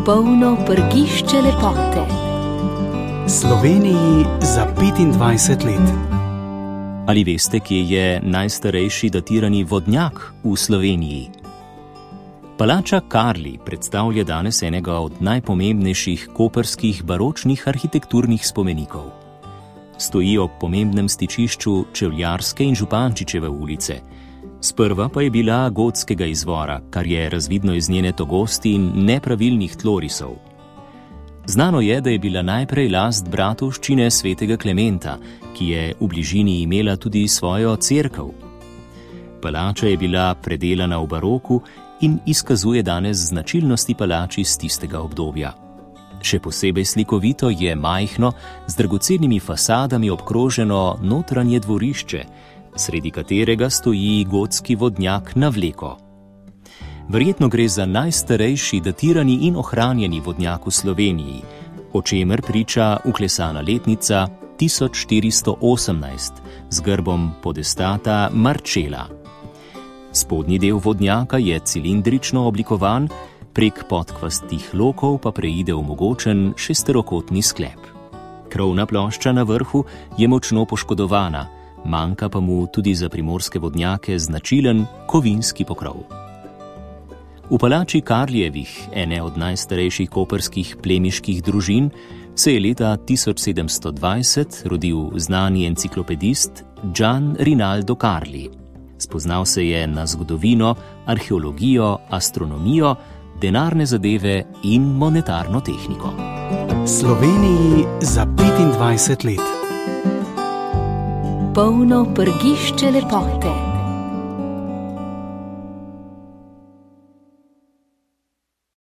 Polno prgišče lepote. Sloveniji za 25 let. Ali veste, kje je najstarejši datirani vodnjak v Sloveniji? Palača Karli predstavlja danes enega od najpomembnejših koprskih baročnih arhitekturnih spomenikov. Stoji ob pomembnem stičišču Čevljarske in Župančičeve ulice. Sprva pa je bila gotskega izvora, kar je razvidno iz njene togosti in nepravilnih tlorisov. Znano je, da je bila najprej last bratovščine svetega Klementa, ki je v bližini imela tudi svojo cerkev. Palača je bila predelana v baroku in izkazuje danes značilnosti palač iz tistega obdobja. Še posebej slikovito je majhno, z dragocenimi fasadami obkroženo notranje dvorišče, sredi katerega stoji gotski vodnjak na vleko. Verjetno gre za najstarejši datirani in ohranjeni vodnjak v Sloveniji, o čemer priča vklesana letnica 1418 z grbom podestata Marčela. Spodnji del vodnjaka je cilindrično oblikovan, prek podkvastih lokov pa preide omogočen šesterokotni sklep. Krovna plošča na vrhu je močno poškodovana, manjka pa mu tudi za primorske vodnjake značilen kovinski pokrov. V palači Karlijevih, ene od najstarejših koprskih plemiških družin, se je leta 1720 rodil znani enciklopedist Gian Rinaldo Karli. Spoznal se je na zgodovino, arheologijo, astronomijo, denarne zadeve in monetarno tehniko. Sloveniji za 25 let. Polno prgišče lepote.